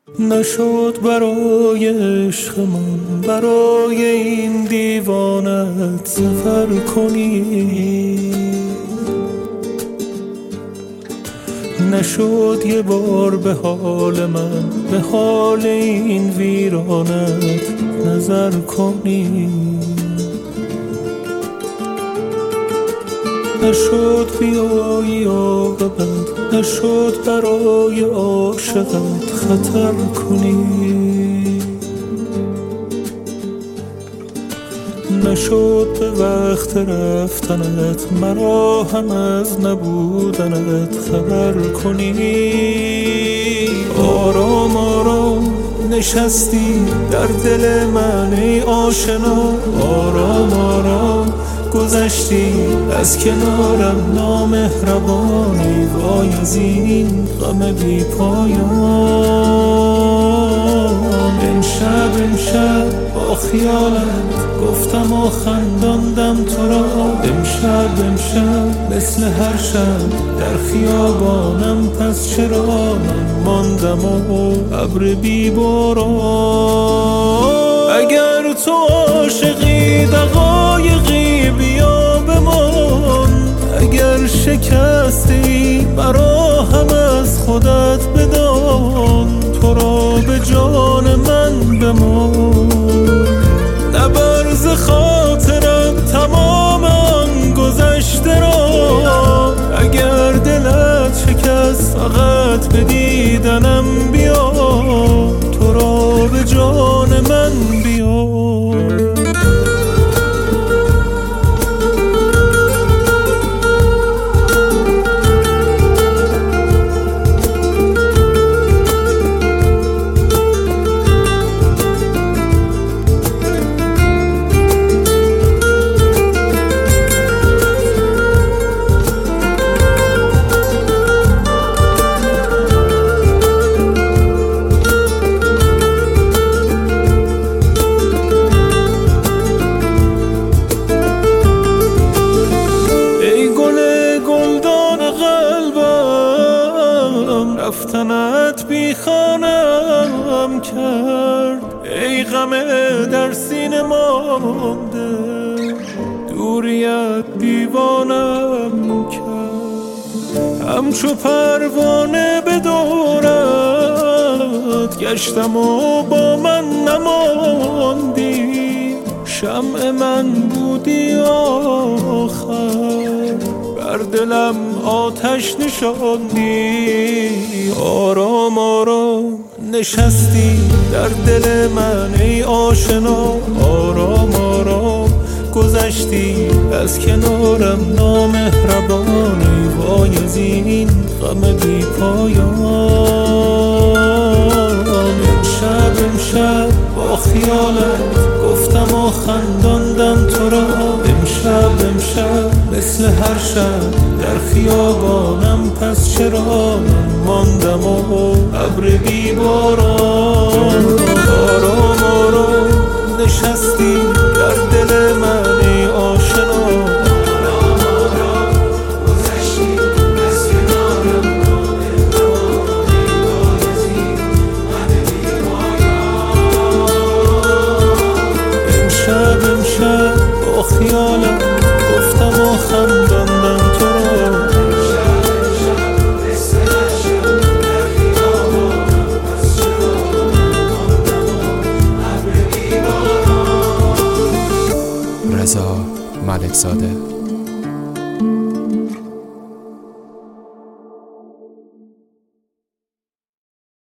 نشد برای عشق من برای این دیوانت سفر کنی، نشد یه بار به حال من به حال این ویرانت نظر کنی، نشد بیایی عاقبت، نشد برای عاشقت خطر کنی، نشد به وقت رفتنت مرا هم از نبودنت خبر کنی. آرام آرام نشستی در دل من ای آشنا، آرام آرام گذشتی از کنارم نامهربانی، وای از این غم بی پایان. امشب با خیالت گفتم و خنداندم تو را، امشب مثل هر شب در خیابانم، پس چرا من ماندم و ابر بی باران. اگر تو عاشقی دقایقی بیا بمان، اگر شکستی مرا هم از خودت بدان، تو را به جان من بمان، نبرز خاطرم تمام آن گذشته را. اگر دلت شکست فقط به دیدنم بیا، تو را به جان من بیا. رفتنت بی خانم کرد، ای غم در سینه مانده، دوریت دیوانم کرد. همچو پروانه به دورت گشتم و با من نماندی، شمع من بودی آخر، بر دلم آتش نشاندی. آرام آرام نشستی در دل من ای آشنا، آرام آرام گذشتی از کنارم نامهربانی، وای از این غم بی پایان. امشب با خیالت گفتم و خنداندم تو را، امشب مثل هر شب در خیابانم، پس چرا من ماندم و ابر بی باران. آرام آرام نشستی در دل من ای آشنا، آرام آرام گذشتی از کنارم نامهربانی، وای از این غم بی پایان. امشب با خیالم گفتم و خنداندم تو را، رضا ملکزاده.